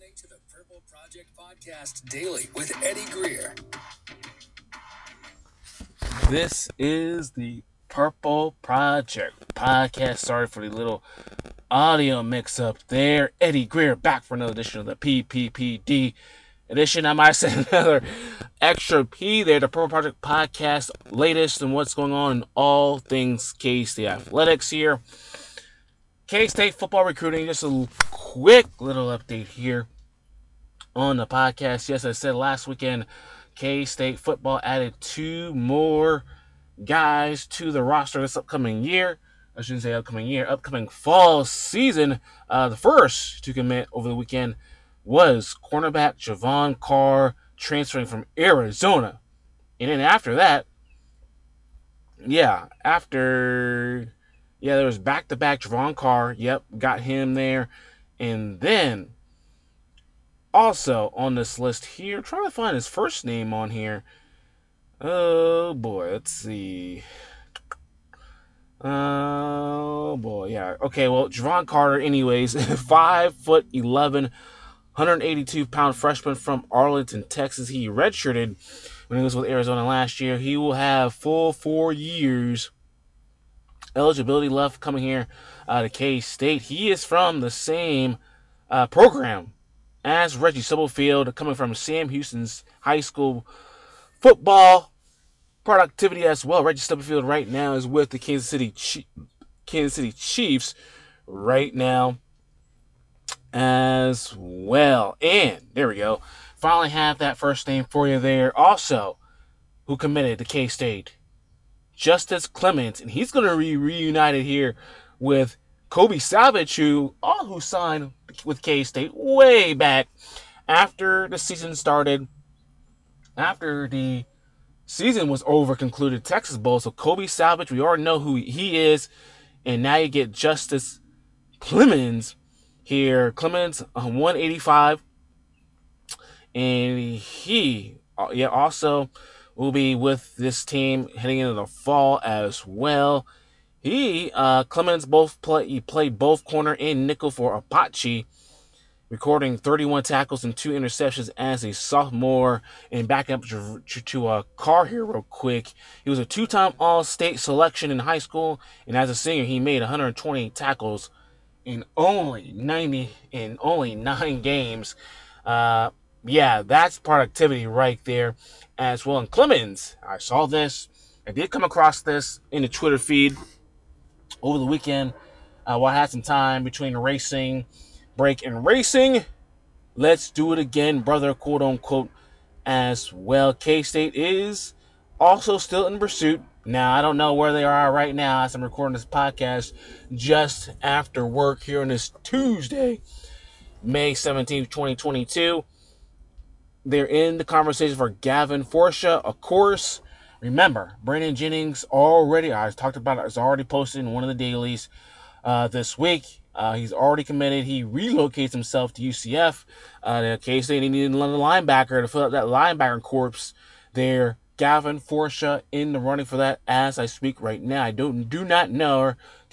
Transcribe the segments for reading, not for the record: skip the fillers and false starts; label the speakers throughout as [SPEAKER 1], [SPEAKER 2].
[SPEAKER 1] To the Purple Project Podcast Daily with Eddie Greer. This is the Purple Project Podcast. Sorry for the little audio mix-up there. Eddie Greer back for another edition of the PPPD edition. I might say another extra P there. The Purple Project Podcast, latest and what's going on in all things K-State athletics here. K-State football recruiting, just a quick little update here on the podcast. Yes, I said last weekend, K-State football added 2 more guys to the roster this upcoming year. I shouldn't say upcoming year, upcoming fall season. The first to commit over the weekend was cornerback Javon Carr, transferring from Arizona. And then after that, there was back-to-back Javon Carr. Yep, got him there. And then also on this list here, trying to find his first name on here. Oh boy, let's see. Oh boy, yeah. Okay, well, Javon Carter, anyways, 5'11", 182-pound freshman from Arlington, Texas. He redshirted when he was with Arizona last year. He will have full 4 years eligibility left coming here to K-State. He is from the same program as Reggie Stubblefield, coming from Sam Houston's high school football productivity as well. Reggie Stubblefield right now is with the Kansas City Chiefs right now as well. And there we go. Finally have that first name for you there. Also, who committed to K-State? Justice Clemens. And he's going to be reunited here with Kobe Savage, who signed with K-State way back after the season started. After the season was over, concluded Texas Bowl. So Kobe Savage, we already know who he is. And now you get Justice Clemens here. Clemens, 185. And he also will be with this team heading into the fall as well. Clemens played both corner and nickel for Apache, recording 31 tackles and 2 interceptions as a sophomore. And back up to Carr here real quick. He was a 2-time All-State selection in high school, and as a senior, he made 128 tackles in only 9 games. That's productivity right there as well. And Clemens, I did come across this in the Twitter feed over the weekend while I had some time between racing break and racing. Let's do it again, brother, quote unquote, as well. K-State is also still in pursuit. Now, I don't know where they are right now as I'm recording this podcast just after work here on this Tuesday, May 17th, 2022. They're in the conversation for Gavin Forsha, of course. Remember, Brandon Jennings I talked about it, it's already posted in one of the dailies this week. He's already committed. He relocates himself to UCF. The K-State needed another linebacker to fill up that linebacker corpse there. Gavin Forsha in the running for that as I speak right now. I do not know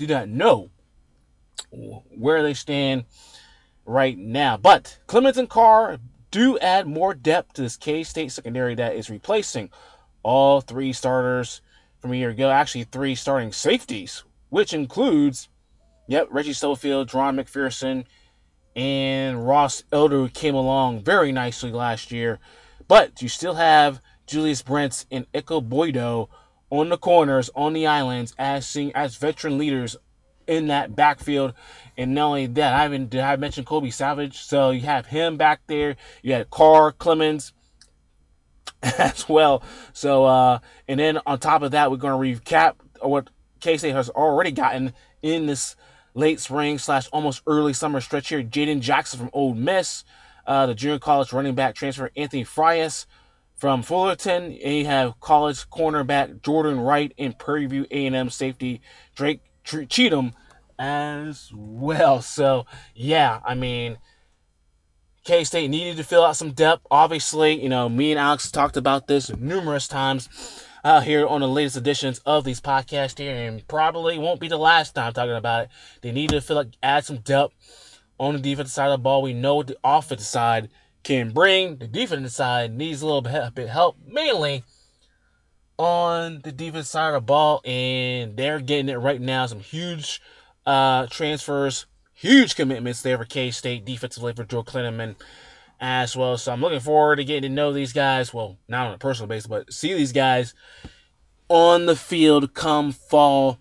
[SPEAKER 1] where they stand right now. But Clemens and Carr do add more depth to this K-State secondary that is replacing all 3 starters from a year ago. Actually, 3 starting safeties, which includes, Reggie Stubblefield, Deron McPherson, and Ross Elder, who came along very nicely last year. But you still have Julius Brents and Eko Boydo on the corners, on the islands, as veteran leaders in that backfield. And not only that, I mentioned Kobe Savage? So you have him back there. You had Carr, Clemens as well. So, and then on top of that, we're going to recap what K-State has already gotten in this late spring / almost early summer stretch here. Jaden Jackson from Ole Miss, the junior college running back transfer Anthony Frias from Fullerton, and you have college cornerback Jordan Wright and Prairie View A&M safety Drake Cheatham as well. So, K-State needed to fill out some depth. Obviously, me and Alex talked about this numerous times here on the latest editions of these podcasts here, and probably won't be the last time talking about it. They need to add some depth on the defensive side of the ball. We know what the offensive side can bring. The defensive side needs a little bit help, mainly on the defensive side of the ball, and they're getting it right now. Some huge transfers, huge commitments there for K-State defensively for Joe Klinneman as well. So I'm looking forward to getting to know these guys. Well, not on a personal basis, but see these guys on the field come fall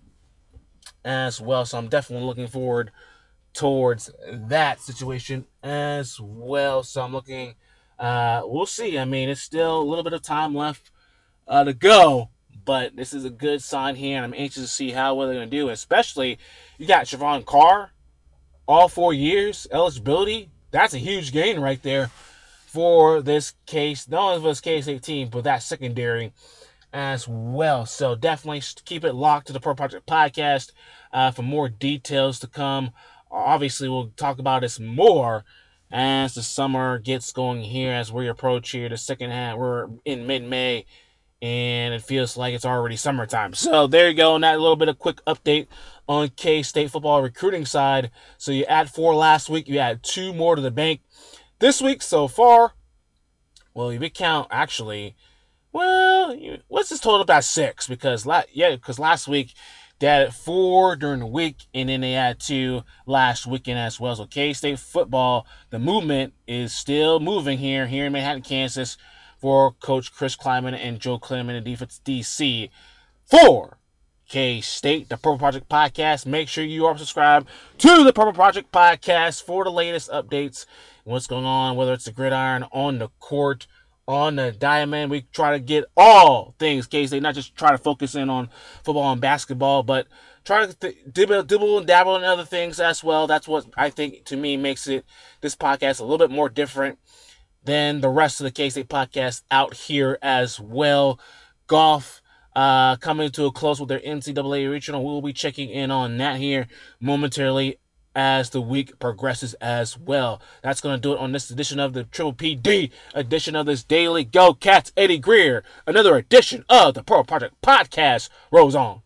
[SPEAKER 1] as well. So I'm definitely looking forward towards that situation as well. So I'm looking, we'll see. I mean, it's still a little bit of time left to go, but this is a good sign here, and I'm anxious to see how well they're going to do. Especially, you got Javon Carr, all 4 years eligibility. That's a huge gain right there for this case, not only for this K-State team, but that secondary as well. So definitely keep it locked to the Pro Project Podcast for more details to come. Obviously, we'll talk about this more as the summer gets going here, as we approach here the second half. We're in mid-May, and it feels like it's already summertime. So there you go, and that little bit of quick update on K-State football recruiting side. So you add 4 last week, you add 2 more to the bank this week so far. Well, if you count, actually, well, let's just total up at 6, because last week they added 4 during the week, and then they had 2 last weekend as well. So K-State football, the movement is still moving here in Manhattan, Kansas, for Coach Chris Klieman and Joe Klinneman, the defense DC. For K-State, the Purple Project Podcast, make sure you are subscribed to the Purple Project Podcast for the latest updates, what's going on, whether it's the gridiron, on the court, on the diamond. We try to get all things K-State, not just try to focus in on football and basketball, but try to dibble and dabble in other things as well. That's what I think, to me, makes this podcast a little bit more different than the rest of the K-State podcast out here as well. Golf coming to a close with their NCAA regional. We will be checking in on that here momentarily as the week progresses as well. That's going to do it on this edition of the Triple PD edition of this daily Go Cats. Eddie Greer, another edition of the Pro Project Podcast rolls on.